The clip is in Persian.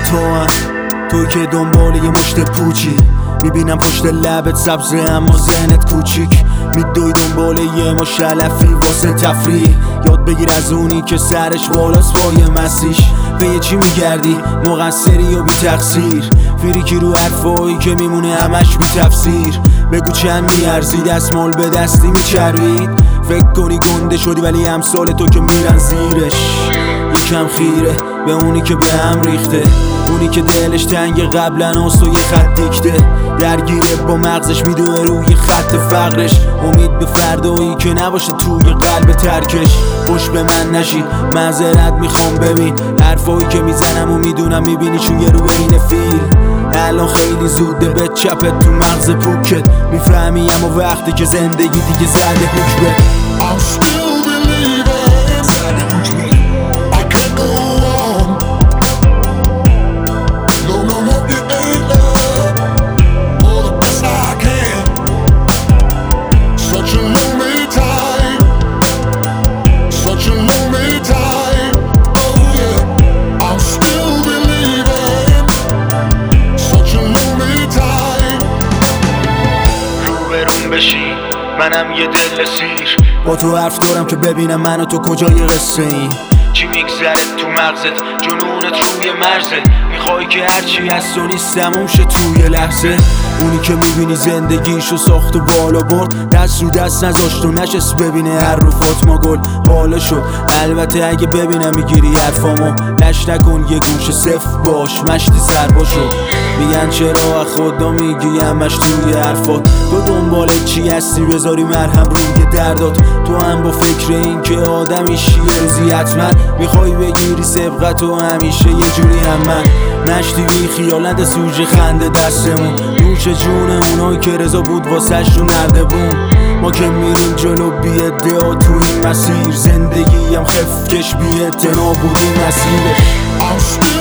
تو که دنبال یه مشت پوچی، میبینم پشت لبت سبزه اما ذهنت کوچیک. میدوی دنبال یه مش علفی واسه تفریح، یاد بگیر از اونی که سرش بالاست با یه مسیش. به یه چی میگردی مقصری و بی تقصیر، فریکی رو حرفایی که میمونه همش بی تفسیر. بگو چند میارزی دستمال به دستی میچربید، فکر کنی گنده شدی ولی امثال تو که میرن زیرش. یکم خیره به اونی که به هم ریخته، اونی که دلش تنگ قبلا است و یه خط دیکته. درگیره با مغزش میدوه روی خط فقرش، امید به فردایی که نباشه توی قلب ترکش. خوش به من نشی معذرت میخوام، ببین حرفایی که میزنم و میدونم میبینی چون یه رو بین فیل. الان خیلی زوده به چپت تو مغز پوکت، میفهمی اما وقتی که زندگی دیگه زده حکمت. I'm still believing. I can't go on. No, no, no, it ain't love. For the best I can. Such a lonely time. Such a lonely time. Oh yeah. I'm still believing. Such a lonely time. روبرون بشی منم یه دل سیر، با تو حرف دارم که ببینم من و تو کجای قصه ایم. چی میگذره تو مغزت جنونت روی مرزت، میخوای که هرچی هست و نیست تموم شه توی لحظه. اونی که میبینی زندگیشو ساخت و بالا برد، دست رو دست نذاشت و نشست ببینه هر رو فاطمه گل بالا شد. البته اگه ببینم میگیری حرفامو لش نکن، یه گوشه صفر باش مشتی سربا شد. میگن چرا خدا میگی همش توی حرفات، تو دنبال چی هستی بذاری مرهم روی دردات. تو هم با فکر این که آدمیشی یه روزی حتما میخوای بگیری سبقت و همیشه یه جوری هم من نشتی بی خیالت سوژه خنده دستمون، نوش جون اونایی که رضا بود واسش رو نردبون. ما که میریم جلو بی ادعا تو این مسیر، زندگی هم خفکش بی اعتنا بود این مسیرش.